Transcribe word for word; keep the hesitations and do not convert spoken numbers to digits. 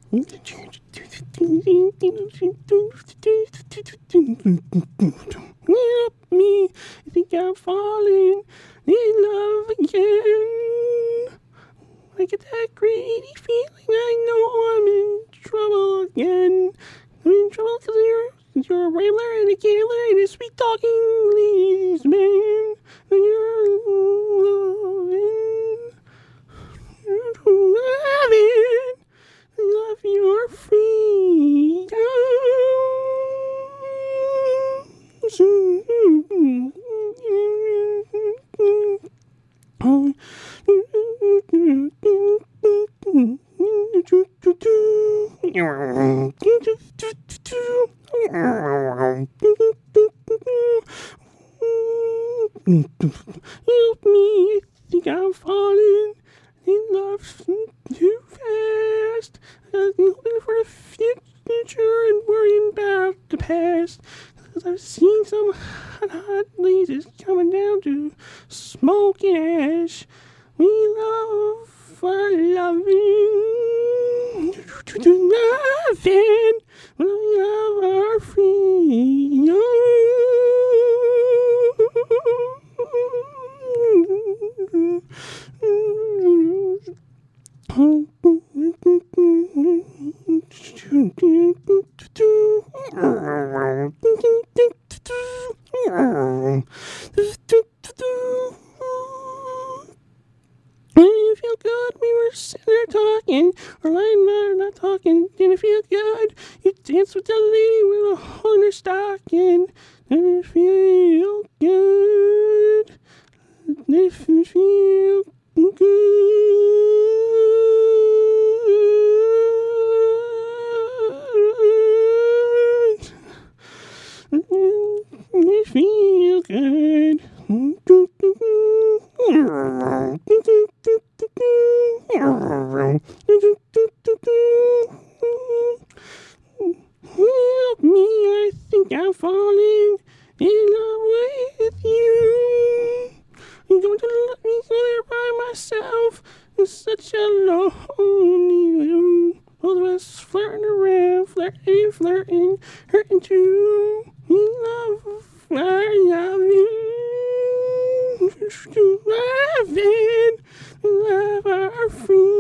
Help me, I think I'm falling in love again. I get that greedy feeling, I know I'm in trouble again. I'm in trouble because you're, you're a rambler and a gambler and a sweet talking ladies man. And you're loving, you're loving, I love your freedom. Help me, I think I'm falling in love too fast. I'm hoping for the future and worrying about the past. Cause I've seen some hot, hot ladies coming down to smoking ash. We love our loving, nothing. We love our freedom. Didn't it feel good? We were sitting there talking, or lying there not talking. Didn't it feel good? You danced with the lady with a hole in her stocking. Didn't it feel good? Didn't it feel good? Didn't it feel good? Help me, I think I'm falling in love with you. You're going to let me go there by myself. It's such a lonely room. Both of us flirting around, flirting, flirting, hurting too. We love, I love you. Loving, love our freedom.